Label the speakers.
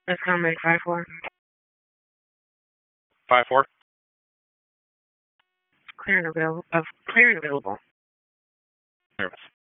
Speaker 1: Let's go make 5-4.
Speaker 2: 5-4.
Speaker 1: Clear and available. Clear and available.
Speaker 2: Nervous.